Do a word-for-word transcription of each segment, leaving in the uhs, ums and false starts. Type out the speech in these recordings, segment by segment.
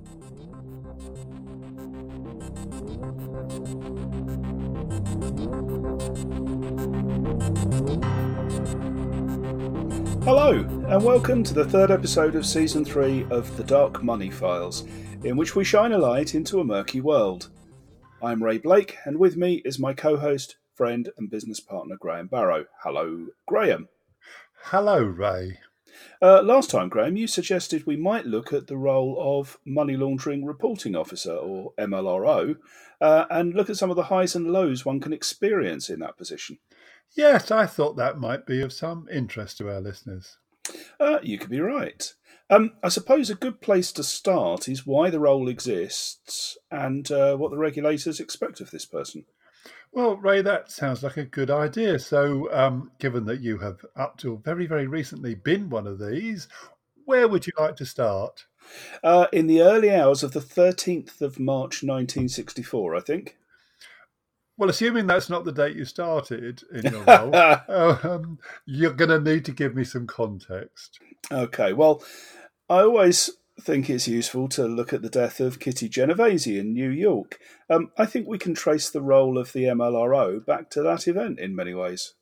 Hello, and welcome to the third episode of Season three of The Dark Money Files, in which we shine a light into a murky world. I'm Ray Blake, and with me is my co-host, friend and business partner Graham Barrow. Hello, Graham. Hello, Ray. Uh, last time, Graham, you suggested we might look at the role of Money Laundering Reporting Officer, or M L R O, uh, and look at some of the highs and lows one can experience in that position. Yes, I thought that might be of some interest to our listeners. Uh, you could be right. Um, I suppose a good place to start is why the role exists and uh, what the regulators expect of this person. Well, Ray, that sounds like a good idea. So, um, given that you have up till very, very recently been one of these, where would you like to start? Uh, in the early hours of the thirteenth of March nineteen sixty-four, I think. Well, assuming that's not the date you started in your role, um, you're going to need to give me some context. Okay, well, I always think it's useful to look at the death of Kitty Genovese in New York. Um, I think we can trace the role of the M L R O back to that event in many ways.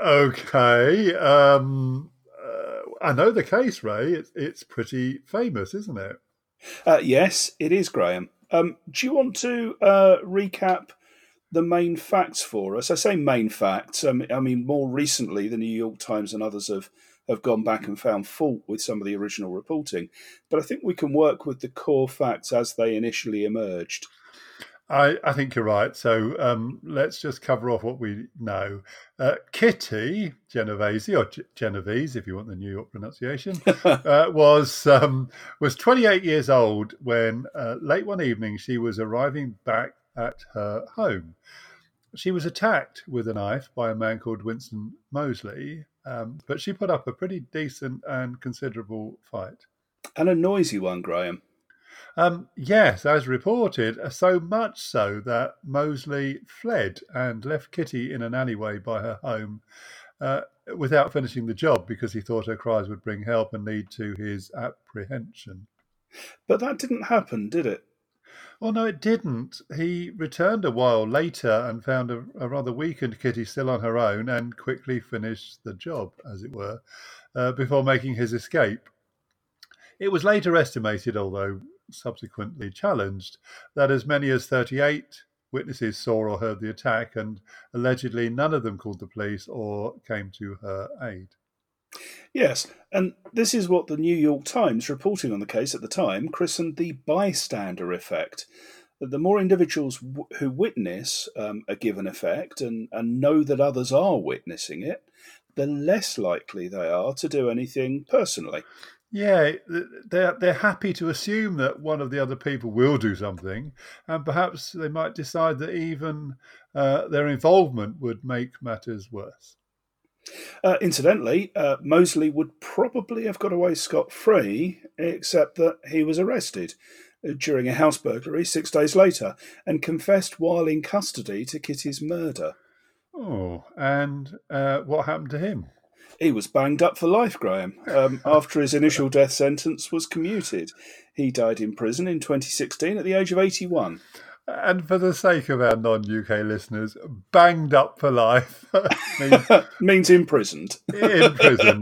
Okay. Um, uh, I know the case, Ray. It's, it's pretty famous, isn't it? Uh, yes, it is, Graham. Um, do you want to uh, recap the main facts for us? I say main facts. Um, I mean, more recently, the New York Times and others have, have gone back and found fault with some of the original reporting. But I think we can work with the core facts as they initially emerged. I, I think you're right. So um, let's just cover off what we know. Uh, Kitty Genovese, or G- Genovese, if you want the New York pronunciation, uh, was um, was twenty-eight years old when uh, late one evening she was arriving back at her home. She was attacked with a knife by a man called Winston Moseley, um, but she put up a pretty decent and considerable fight. And a noisy one, Graham. Um, yes, as reported, so much so that Moseley fled and left Kitty in an alleyway by her home uh, without finishing the job because he thought her cries would bring help and lead to his apprehension. But that didn't happen, did it? Well, no, it didn't. He returned a while later and found a, a rather weakened Kitty still on her own and quickly finished the job, as it were, uh, before making his escape. It was later estimated, although subsequently challenged, that as many as thirty-eight witnesses saw or heard the attack, and allegedly none of them called the police or came to her aid. Yes, and this is what the New York Times, reporting on the case at the time, christened the bystander effect. That the more individuals w- who witness um, a given effect and, and know that others are witnessing it, the less likely they are to do anything personally. Yeah, they're they're happy to assume that one of the other people will do something, and perhaps they might decide that even uh, their involvement would make matters worse. Uh, incidentally, uh, Moseley would probably have got away scot-free, except that he was arrested during a house burglary six days later and confessed while in custody to Kitty's murder. Oh, and uh, what happened to him? He was banged up for life, Graham, um, after his initial death sentence was commuted. He died in prison in twenty sixteen at the age of eighty-one. And for the sake of our non-U K listeners, banged up for life means, means imprisoned. imprisoned.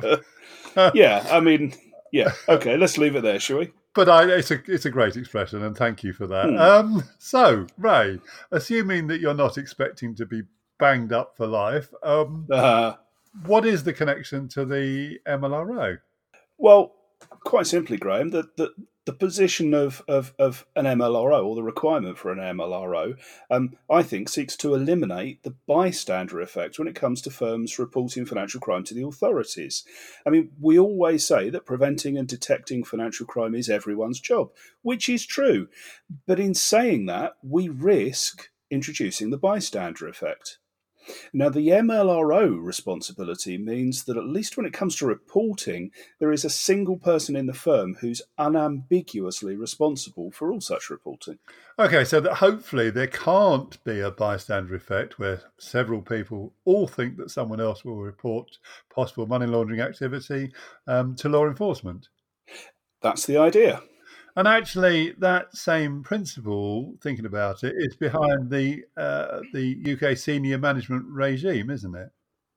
Yeah, I mean, yeah. Okay, let's leave it there, shall we? But I, it's a it's a great expression, and thank you for that. Hmm. Um, so, Ray, assuming that you're not expecting to be banged up for life, um, Uh, what is the connection to the M L R O? well, quite simply, Graham, the, the, the position of, of, of an M L R O, or the requirement for an M L R O, um, I think seeks to eliminate the bystander effect when it comes to firms reporting financial crime to the authorities. I mean, we always say that preventing and detecting financial crime is everyone's job, which is true. But in saying that, we risk introducing the bystander effect. Now, the M L R O responsibility means that at least when it comes to reporting, there is a single person in the firm who's unambiguously responsible for all such reporting. Okay, so that hopefully there can't be a bystander effect where several people all think that someone else will report possible money laundering activity um, to law enforcement. That's the idea. And actually, that same principle, thinking about it, is behind the uh, the U K senior management regime, isn't it?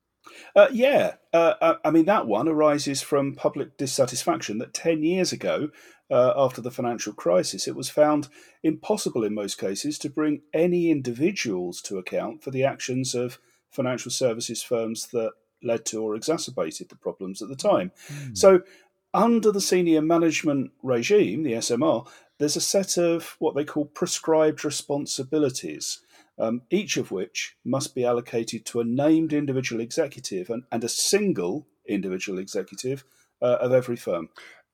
Uh, yeah, uh, I I mean, that one arises from public dissatisfaction that ten years ago, uh, after the financial crisis, it was found impossible in most cases to bring any individuals to account for the actions of financial services firms that led to or exacerbated the problems at the time. Hmm. So, under the senior management regime, the S M R, there's a set of what they call prescribed responsibilities, um, each of which must be allocated to a named individual executive and, and a single individual executive uh, of every firm.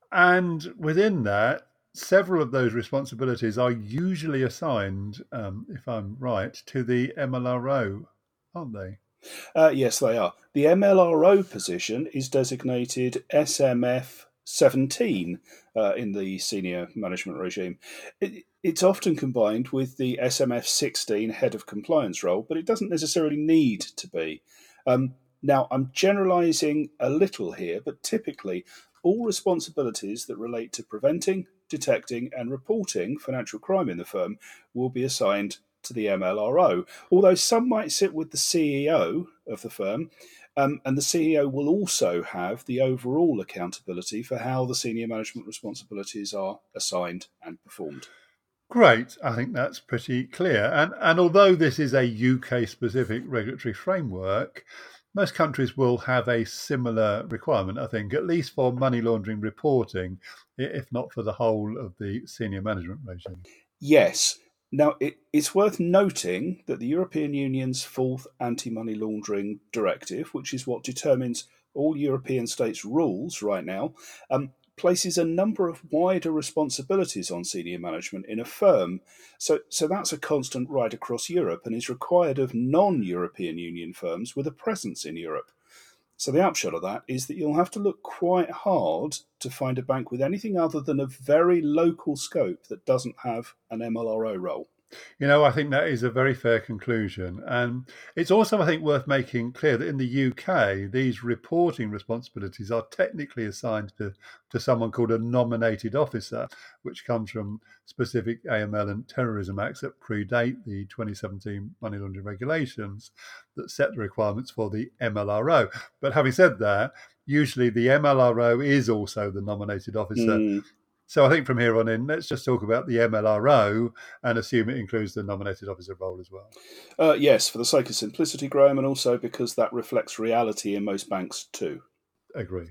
And within that, several of those responsibilities are usually assigned, um, if I'm right, to the M L R O, aren't they? Uh, yes, they are. The M L R O position is designated S M F seventeen uh, in the senior management regime. It, it's often combined with the S M F sixteen head of compliance role, but it doesn't necessarily need to be. Um, now, I'm generalising a little here, but typically all responsibilities that relate to preventing, detecting, and reporting financial crime in the firm will be assigned to the M L R O, although some might sit with the C E O of the firm, um, and the C E O will also have the overall accountability for how the senior management responsibilities are assigned and performed. Great. I think that's pretty clear. And, and although this is a U K specific regulatory framework, most countries will have a similar requirement, I think, at least for money laundering reporting, if not for the whole of the senior management regime. Yes. Now, it, it's worth noting that the European Union's fourth anti money laundering directive, which is what determines all European states' rules right now, um, places a number of wider responsibilities on senior management in a firm. So, so that's a constant right across Europe and is required of non European Union firms with a presence in Europe. So the upshot of that is that you'll have to look quite hard to find a bank with anything other than a very local scope that doesn't have an M L R O role. You know, I think that is a very fair conclusion. And it's also, I think, worth making clear that in the U K, these reporting responsibilities are technically assigned to, to someone called a nominated officer, which comes from specific A M L and terrorism acts that predate the twenty seventeen money laundering regulations that set the requirements for the M L R O. But having said that, usually the M L R O is also the nominated officer. Mm. So I think from here on in, let's just talk about the M L R O and assume it includes the nominated officer role as well. Uh, yes, for the sake of simplicity, Graham, and also because that reflects reality in most banks too. Agreed.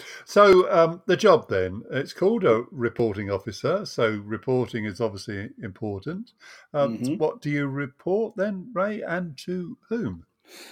So um, the job then, it's called a reporting officer. So reporting is obviously important. Um, Mm-hmm. What do you report then, Ray, and to whom?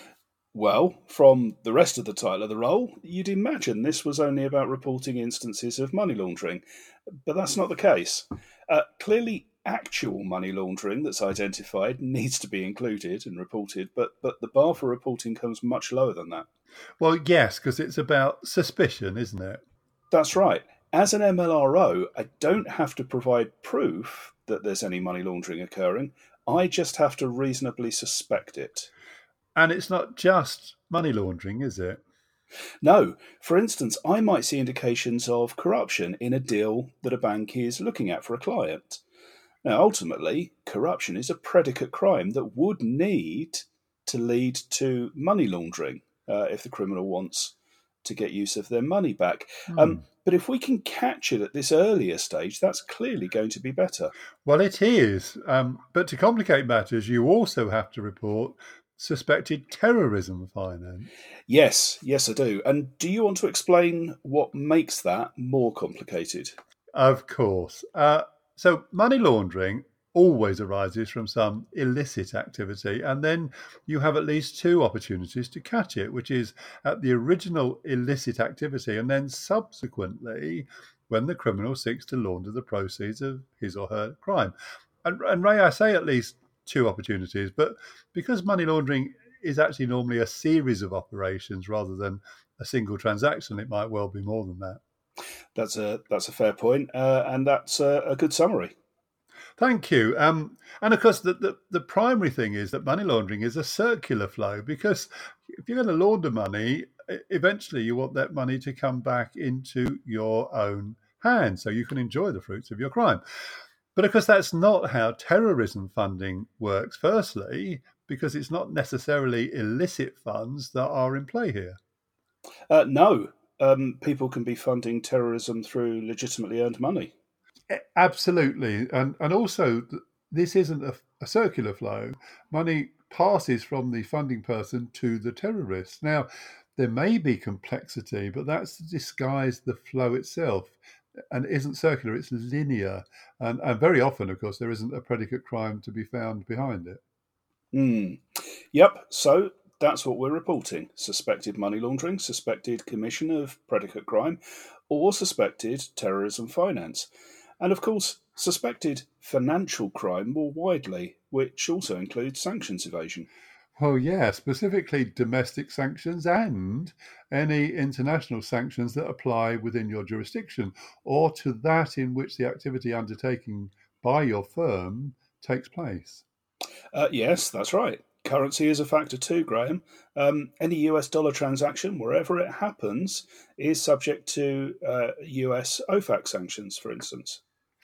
Well, from the rest of the title of the role, you'd imagine this was only about reporting instances of money laundering, but that's not the case. Uh, clearly, actual money laundering that's identified needs to be included and reported, but, but the bar for reporting comes much lower than that. Well, yes, because it's about suspicion, isn't it? That's right. As an M L R O, I don't have to provide proof that there's any money laundering occurring. I just have to reasonably suspect it. And it's not just money laundering, is it? No, for instance, I might see indications of corruption in a deal that a bank is looking at for a client. Now, ultimately, corruption is a predicate crime that would need to lead to money laundering uh, if the criminal wants to get use of their money back. Hmm. Um, but if we can catch it at this earlier stage, that's clearly going to be better. Well, it is. Um, but to complicate matters, you also have to report suspected terrorism finance. Yes, yes, I do. And do you want to explain what makes that more complicated? Of course. Uh, so money laundering always arises from some illicit activity, and then you have at least two opportunities to catch it, which is at the original illicit activity, and then subsequently when the criminal seeks to launder the proceeds of his or her crime. And, and Ray, I say at least two opportunities, but because money laundering is actually normally a series of operations rather than a single transaction, it might well be more than that. That's a that's a fair point, uh, and that's a, a good summary. Thank you. Um, and of course, the, the, the primary thing is that money laundering is a circular flow, because if you're going to launder money, eventually you want that money to come back into your own hand so you can enjoy the fruits of your crime. But of course, that's not how terrorism funding works, firstly, because it's not necessarily illicit funds that are in play here. Uh, no, um, people can be funding terrorism through legitimately earned money. Absolutely. And, and also, this isn't a, a circular flow. Money passes from the funding person to the terrorist. Now, there may be complexity, but that's to disguise the flow itself. And it isn't circular, it's linear. And, and very often, of course, there isn't a predicate crime to be found behind it. Mm. Yep, so that's what we're reporting. Suspected money laundering, suspected commission of predicate crime, or suspected terrorism finance. And of course, suspected financial crime more widely, which also includes sanctions evasion. Well, yeah, specifically domestic sanctions and any international sanctions that apply within your jurisdiction or to that in which the activity undertaken by your firm takes place. Uh, yes, that's right. Currency is a factor too, Graham. Um, any U S dollar transaction, wherever it happens, is subject to uh, U S O FAC sanctions, for instance.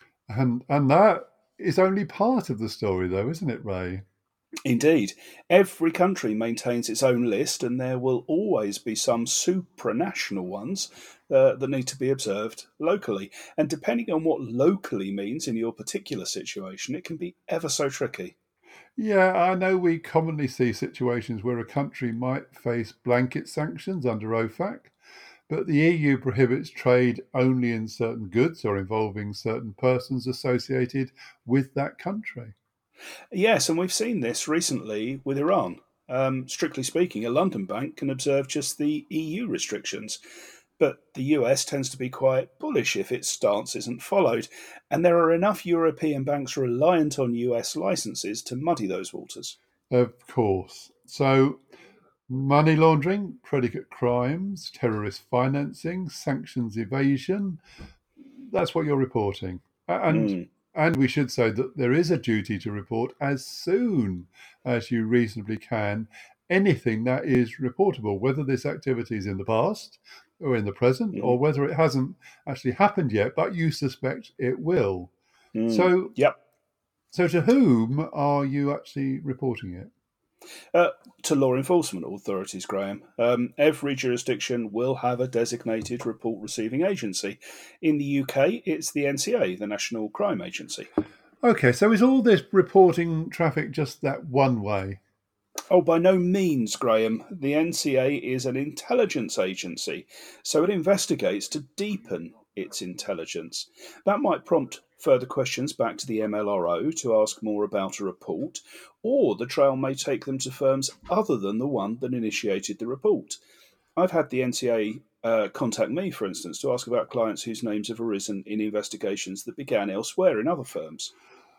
And and that is only part of the story, though, isn't it, Ray? Indeed, every country maintains its own list, and there will always be some supranational ones uh, that need to be observed locally. And depending on what locally means in your particular situation, it can be ever so tricky. Yeah, I know we commonly see situations where a country might face blanket sanctions under O FAC, but the E U prohibits trade only in certain goods or involving certain persons associated with that country. Yes, and we've seen this recently with Iran. Um, strictly speaking, a London bank can observe just the E U restrictions, but the U S tends to be quite bullish if its stance isn't followed, and there are enough European banks reliant on U S licenses to muddy those waters. Of course. So, money laundering, predicate crimes, terrorist financing, sanctions evasion, that's what you're reporting. And Mm, and we should say that there is a duty to report as soon as you reasonably can anything that is reportable, whether this activity is in the past or in the present, mm, or whether it hasn't actually happened yet, but you suspect it will. mm. So, Yep. so to whom are you actually reporting it? Uh, to law enforcement authorities, Graham. Um, every jurisdiction will have a designated report receiving agency. In the U K, it's the N C A, the National Crime Agency. Okay, so is all this reporting traffic just that one way? Oh, by no means, Graham. The N C A is an intelligence agency, so it investigates to deepen its intelligence. That might prompt further questions back to the M L R O to ask more about a report, or the trail may take them to firms other than the one that initiated the report. I've had the N C A uh, contact me, for instance, to ask about clients whose names have arisen in investigations that began elsewhere in other firms.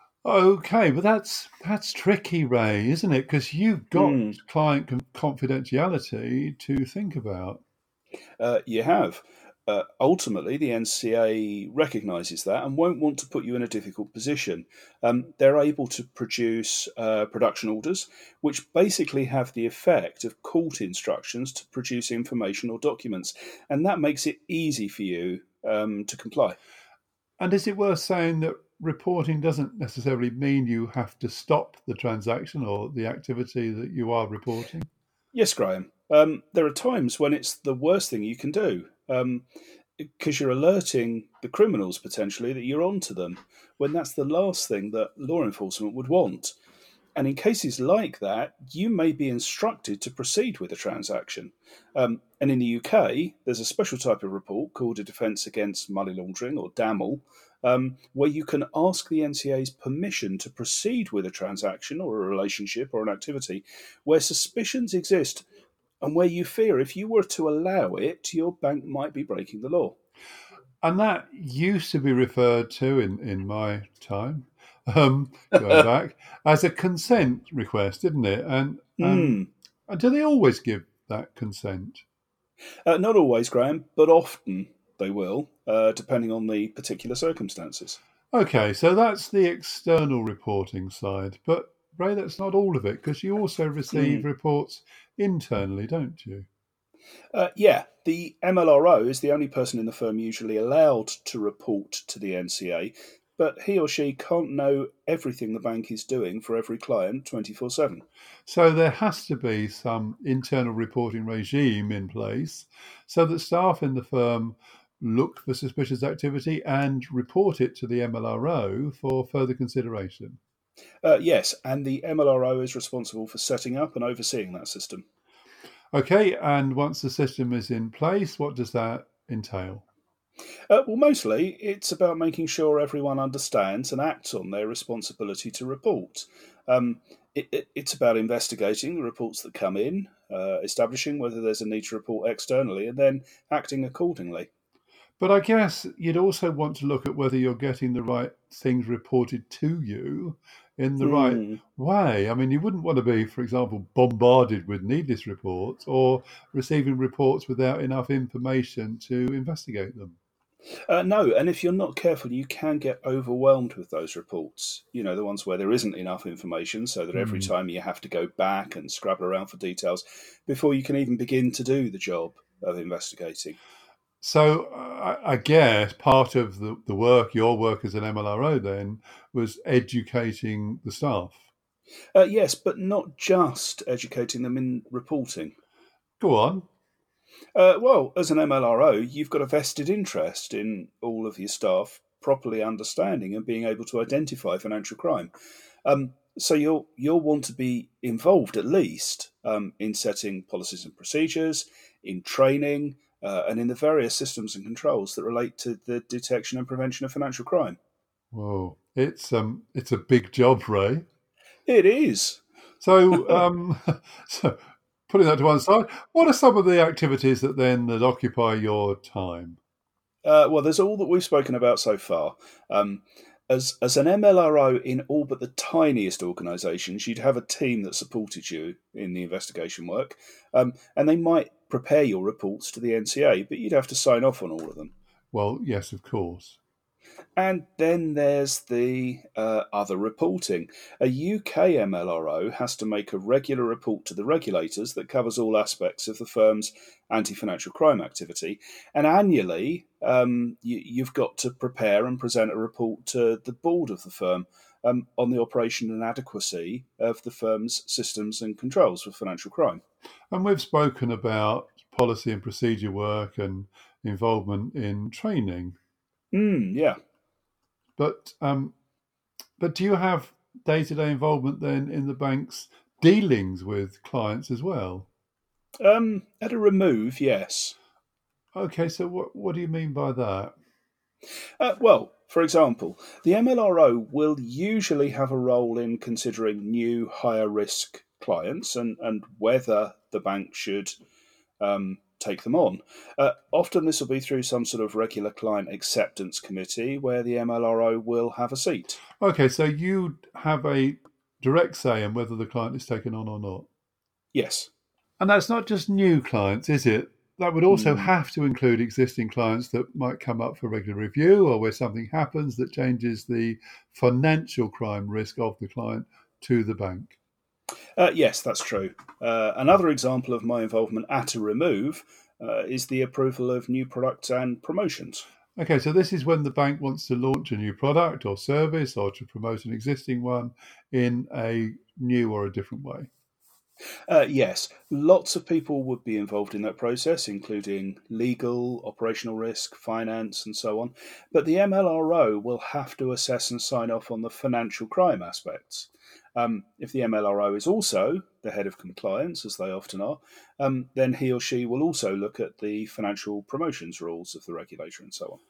Okay, but that's that's tricky, Ray, isn't it? Because you've got Hmm. client con- confidentiality to think about. Uh, you have. Uh, ultimately, the N C A recognises that and won't want to put you in a difficult position. Um, they're able to produce uh, production orders, which basically have the effect of court instructions to produce information or documents, and that makes it easy for you um, to comply. And is it worth saying that reporting doesn't necessarily mean you have to stop the transaction or the activity that you are reporting? Yes, Graham. Um, there are times when it's the worst thing you can do. Um, because you're alerting the criminals potentially that you're onto them when that's the last thing that law enforcement would want. And in cases like that, you may be instructed to proceed with a transaction. Um, and in the U K, there's a special type of report called a Defence Against Money Laundering, or DAML, um, where you can ask the N C A's permission to proceed with a transaction or a relationship or an activity where suspicions exist and where you fear if you were to allow it, your bank might be breaking the law. And that used to be referred to in, in my time, um, going back, as a consent request, didn't it? And, and, Hmm. and do they always give that consent? Uh, not always, Graham, but often they will, uh, depending on the particular circumstances. Okay, so that's the external reporting side. But Ray, that's not all of it, because you also receive Mm. reports internally, don't you? Uh, yeah, the M L R O is the only person in the firm usually allowed to report to the N C A, but he or she can't know everything the bank is doing for every client twenty-four seven. So there has to be some internal reporting regime in place so that staff in the firm look for suspicious activity and report it to the M L R O for further consideration. Uh, yes, and the M L R O is responsible for setting up and overseeing that system. Okay, and once the system is in place, what does that entail? Uh, well, mostly it's about making sure everyone understands and acts on their responsibility to report. Um, it, it, it's about investigating the reports that come in, uh, establishing whether there's a need to report externally, and then acting accordingly. But I guess you'd also want to look at whether you're getting the right things reported to you in the right Hmm. way. I mean, you wouldn't want to be, for example, bombarded with needless reports or receiving reports without enough information to investigate them. Uh, no, and if you're not careful, you can get overwhelmed with those reports. You know, the ones where there isn't enough information, so that every Hmm. time you have to go back and scrabble around for details before you can even begin to do the job of investigating. So uh, I I guess part of the, the work, your work as an M L R O then, was educating the staff. Uh, yes, but not just educating them in reporting. Go on. Uh, well, as an M L R O, you've got a vested interest in all of your staff properly understanding and being able to identify financial crime. Um, so you'll you'll want to be involved at least um, in setting policies and procedures, in training, uh, and in the various systems and controls that relate to the detection and prevention of financial crime. Whoa, it's um, it's a big job, Ray. It is. So, um, so putting that to one side, what are some of the activities that then that occupy your time? Uh, well, there's all that we've spoken about so far. Um, as as an M L R O in all but the tiniest organisations, you'd have a team that supported you in the investigation work, um, and they might prepare your reports to the N C A, but you'd have to sign off on all of them. Well, yes, of course. And then there's the uh, other reporting. A U K M L R O has to make a regular report to the regulators that covers all aspects of the firm's anti financial crime activity. And annually, um, you, you've got to prepare and present a report to the board of the firm um, on the operation and adequacy of the firm's systems and controls for financial crime. And we've spoken about policy and procedure work and involvement in training. Mm, yeah. But um, but do you have day-to-day involvement then in the bank's dealings with clients as well? Um, at a remove, yes. Okay, so what what do you mean by that? Uh, well, for example, the M L R O will usually have a role in considering new higher risk clients and, and whether the bank should um, take them on. Uh, often this will be through some sort of regular client acceptance committee where the M L R O will have a seat. Okay, so you have a direct say in whether the client is taken on or not. Yes. And that's not just new clients, is it? That would also Hmm. have to include existing clients that might come up for regular review or where something happens that changes the financial crime risk of the client to the bank. Uh, yes, that's true. Uh, another example of my involvement at a remove uh, is the approval of new products and promotions. Okay, so this is when the bank wants to launch a new product or service or to promote an existing one in a new or a different way. Uh, yes, lots of people would be involved in that process, including legal, operational risk, finance, and so on. But the M L R O will have to assess and sign off on the financial crime aspects. Um, if the M L R O is also the head of compliance, as they often are, um, then he or she will also look at the financial promotions rules of the regulator and so on.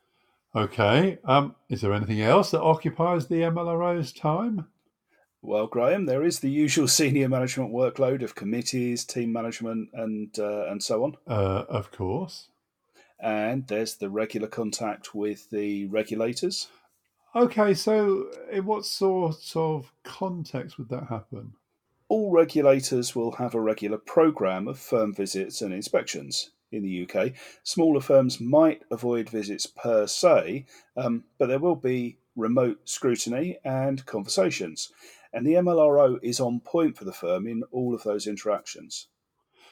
Okay, um, is there anything else that occupies the M L R O's time? Well, Graham, there is the usual senior management workload of committees, team management, and uh, and so on. Uh, of course. And there's the regular contact with the regulators. Okay, so in what sort of context would that happen? All regulators will have a regular programme of firm visits and inspections. In the U K, smaller firms might avoid visits per se, um, but there will be remote scrutiny and conversations. And the M L R O is on point for the firm in all of those interactions.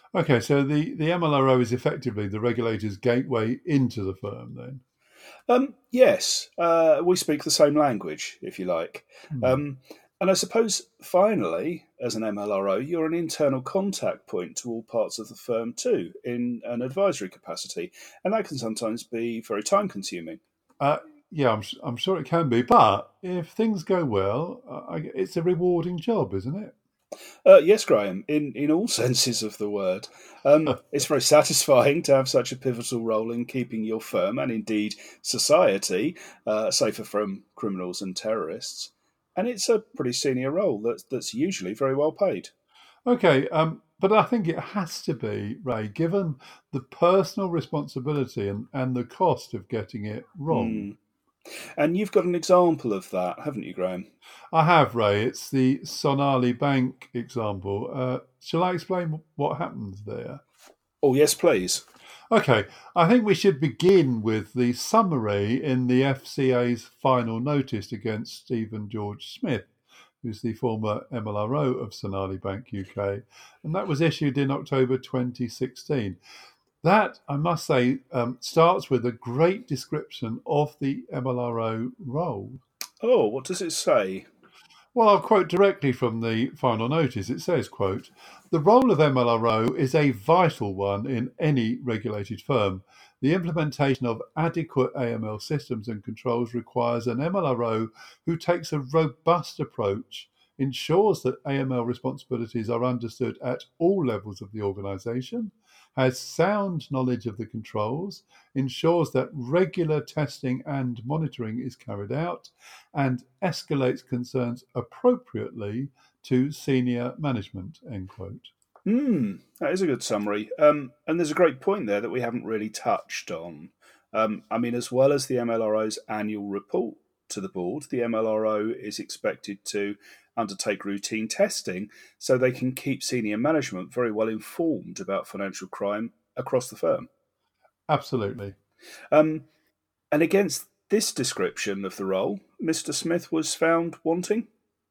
Okay, so the, the M L R O is effectively the regulator's gateway into the firm then? Um, yes, uh, we speak the same language, if you like. Hmm. Um, and I suppose, finally, as an M L R O, you're an internal contact point to all parts of the firm too, in an advisory capacity. And that can sometimes be very time consuming. Uh, yeah, I'm, I'm sure it can be, but if things go well, uh, I, it's a rewarding job, isn't it? Uh, yes, Graham, in, in all senses of the word. Um, it's very satisfying to have such a pivotal role in keeping your firm and indeed society uh, safer from criminals and terrorists. And it's a pretty senior role that's, that's usually very well paid. Okay, um, but I think it has to be, Ray, given the personal responsibility and, and the cost of getting it wrong. Mm. And you've got an example of that, haven't you, Graham? I have, Ray. It's the Sonali Bank example. Uh, shall I explain what happened there? Oh, yes, please. Okay, I think we should begin with the summary in the F C A's final notice against Stephen George Smith, who's the former M L R O of Sonali Bank U K, and that was issued in October twenty sixteen. That, I must say, um, starts with a great description of the M L R O role. Oh, what does it say? Well, I'll quote directly from the final notice. It says, quote, "The role of M L R O is a vital one in any regulated firm. The implementation of adequate A M L systems and controls requires an M L R O who takes a robust approach, ensures that A M L responsibilities are understood at all levels of the organisation, has sound knowledge of the controls, ensures that regular testing and monitoring is carried out, and escalates concerns appropriately to senior management." End quote. Hmm, that is a good summary. Um, and there's a great point there that we haven't really touched on. Um, I mean, as well as the M L R O's annual report to the board, the M L R O is expected to undertake routine testing so they can keep senior management very well informed about financial crime across the firm. Absolutely. Um, and against this description of the role, Mister Smith was found wanting.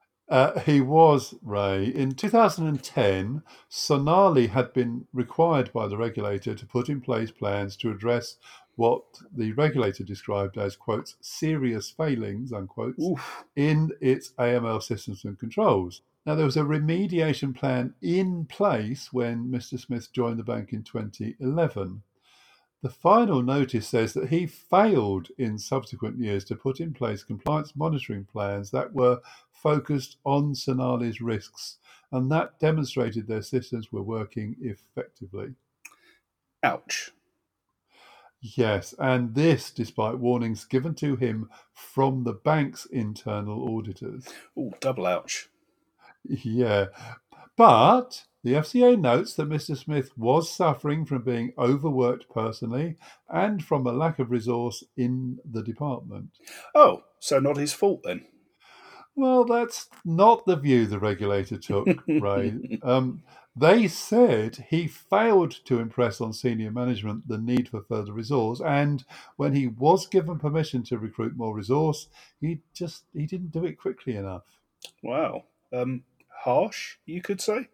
Uh, he was, Ray. In two thousand ten, Sonali had been required by the regulator to put in place plans to address what the regulator described as, quote, serious failings, unquote, Oof. in its A M L systems and controls. Now, there was a remediation plan in place when Mister Smith joined the bank in twenty eleven. The final notice says that he failed in subsequent years to put in place compliance monitoring plans that were focused on Sonali's risks, and that demonstrated their systems were working effectively. Ouch. Yes, and this despite warnings given to him from the bank's internal auditors. Ooh, double ouch. Yeah, but the F C A notes that Mister Smith was suffering from being overworked personally and from a lack of resource in the department. Oh, so not his fault then. Well, that's not the view the regulator took, Ray. Um, they said he failed to impress on senior management the need for further resource, and when he was given permission to recruit more resource, he just he didn't do it quickly enough. Wow. Um, harsh, you could say?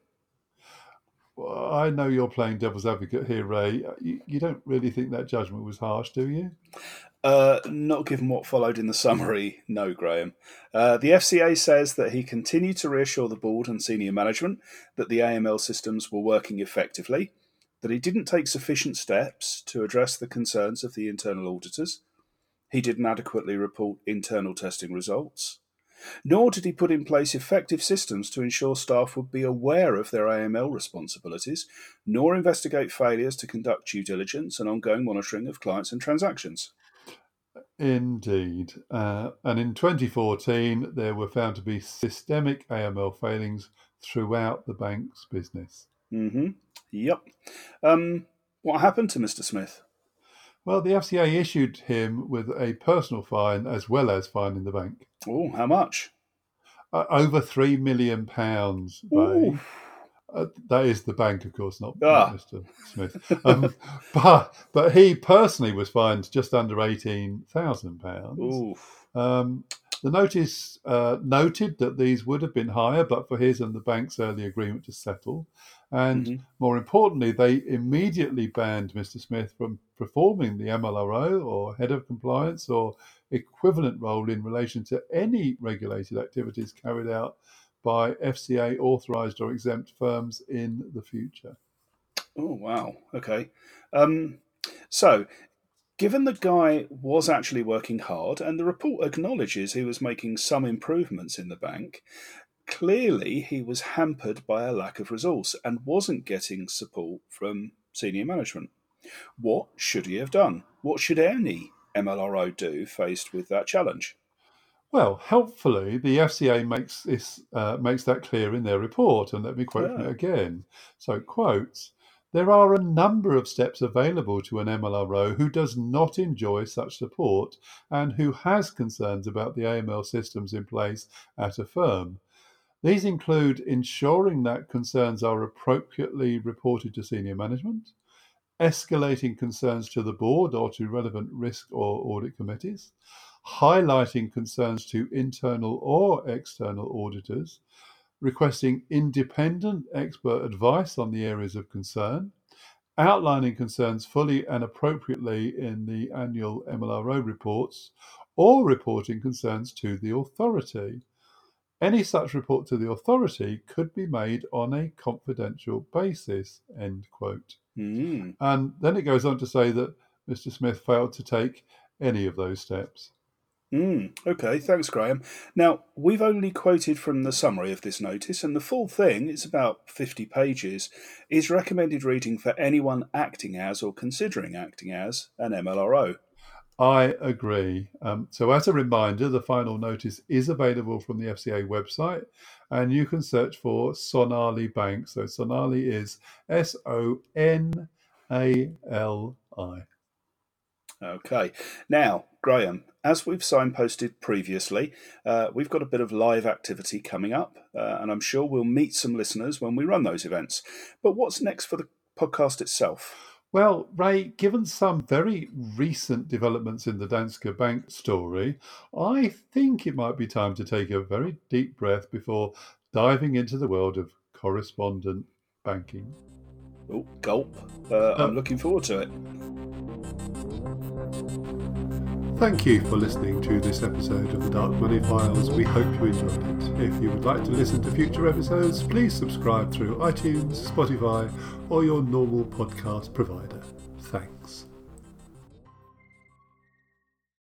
Well, I know you're playing devil's advocate here, Ray. You, you don't really think that judgment was harsh, do you? Uh, not given what followed in the summary, no, Graham. Uh, the F C A says that he continued to reassure the board and senior management that the A M L systems were working effectively, that he didn't take sufficient steps to address the concerns of the internal auditors, he didn't adequately report internal testing results, nor did he put in place effective systems to ensure staff would be aware of their A M L responsibilities, nor investigate failures to conduct due diligence and ongoing monitoring of clients and transactions. Indeed. Uh, and in twenty fourteen, there were found to be systemic A M L failings throughout the bank's business. Mm-hmm. Yep. Um, what happened to Mister Smith? Well, the F C A issued him with a personal fine as well as fining the bank. Oh, how much? Uh, over three million pounds, Ooh. Ray. Uh, that is the bank, of course, not, not Ah. Mister Smith. Um, but but he personally was fined just under eighteen thousand pounds. Ooh. Um, The notice uh, noted that these would have been higher, but for his and the bank's early agreement to settle. And Mm-hmm. more importantly, they immediately banned Mister Smith from performing the M L R O or head of compliance or equivalent role in relation to any regulated activities carried out by F C A authorised or exempt firms in the future. Oh, wow. Okay. Um, so, given the guy was actually working hard, and the report acknowledges he was making some improvements in the bank, clearly he was hampered by a lack of resource and wasn't getting support from senior management. What should he have done? What should any M L R O do faced with that challenge? Well, helpfully, the F C A makes this uh, makes that clear in their report, and let me quote from Ah. it again. So, quotes, there are a number of steps available to an M L R O who does not enjoy such support and who has concerns about the A M L systems in place at a firm. These include ensuring that concerns are appropriately reported to senior management, escalating concerns to the board or to relevant risk or audit committees, highlighting concerns to internal or external auditors, requesting independent expert advice on the areas of concern, outlining concerns fully and appropriately in the annual M L R O reports, or reporting concerns to the authority. Any such report to the authority could be made on a confidential basis, end quote. Mm. And then it goes on to say that Mister Smith failed to take any of those steps. Mm, okay, thanks, Graham. Now, we've only quoted from the summary of this notice, and the full thing, it's about fifty pages, is recommended reading for anyone acting as or considering acting as an M L R O. I agree. Um, so, as a reminder, the final notice is available from the F C A website, and you can search for Sonali Bank. So, Sonali is S O N A L I. Okay. Now, Graham, as we've signposted previously, uh, we've got a bit of live activity coming up, uh, and I'm sure we'll meet some listeners when we run those events. But what's next for the podcast itself? Well, Ray, given some very recent developments in the Danske Bank story, I think it might be time to take a very deep breath before diving into the world of correspondent banking. Oh, gulp. Uh, I'm looking forward to it. Thank you for listening to this episode of the Dark Money Files. We hope you enjoyed it. If you would like to listen to future episodes, please subscribe through iTunes, Spotify, or your normal podcast provider. Thanks.